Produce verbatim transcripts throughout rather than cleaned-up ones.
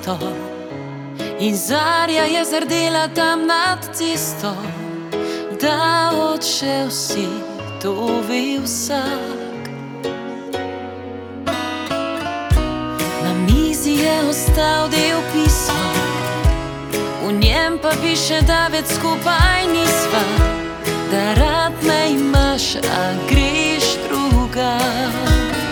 mesto in zarja je zardela tam nad cesto, da odšel si, to ve vsak. Na mizi je ostal del pisma, v njem pa piše, da več skupaj nisva, da rad me imaš, a greš drugam.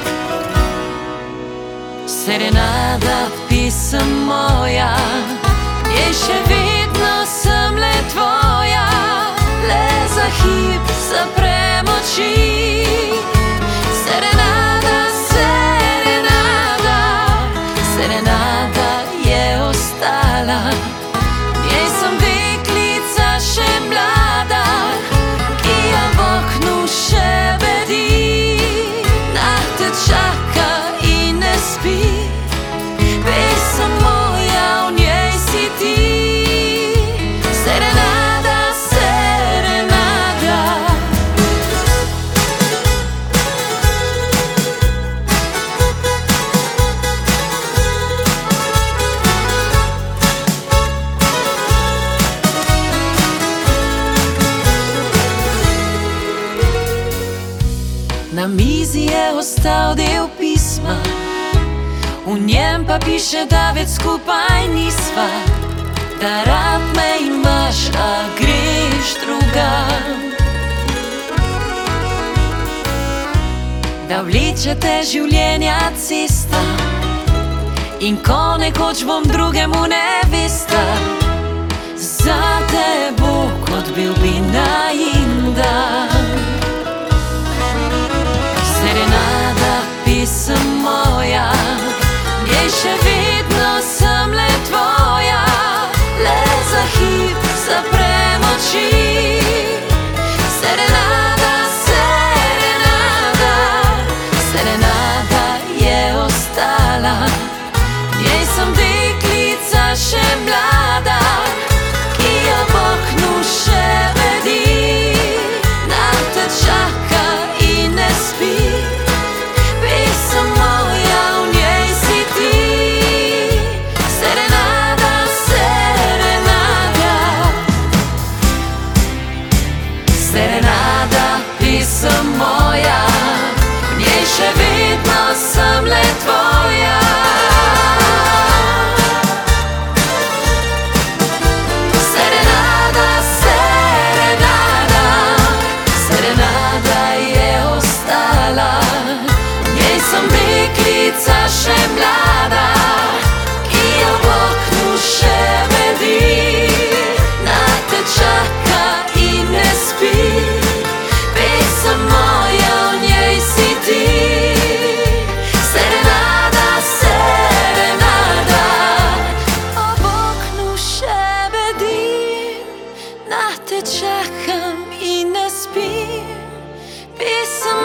Serenada, pisem moja, je še vedno sem le tvoja, le za hip zaprem oči. Serenada, serenada, serenada je ostala, v njej sem deklica še mlada, ki je v oknu še bedi, nah te čaka in ne spi. Pesem moja, v njej si ti. Serenada, serenada. Na mizi je ostal del pisma, v njem pa piše, da več skupaj nisva, da rad me imaš, a greš drugam. Da vleče te življenja cesta in ko nekoč bom drugemu nevesta, zate bo, kot bil bi najin dan. Serenada, pisem moja, jej še vedno sem le tvoja, le za hip zaprem oči. Serenada, serenada, serenada je ostala, v njej sem deklica še mlada, ki je v oknu še bedi, nah te čaka in ne spi. Pesem moja, v njej si ti. Serenada, serenada, serenada, pesem moja, v njej še vedno sem le tvoja. Serenada, serenada, serenada je ostala, v njej sem deklica še mlada, ki je v oknu še bedi, nah te čaka in ne spi. Pesem moja, v njej si ti. Serenada, serenada, ob oknu še bedi, nah te čakam in ne spim. Pesem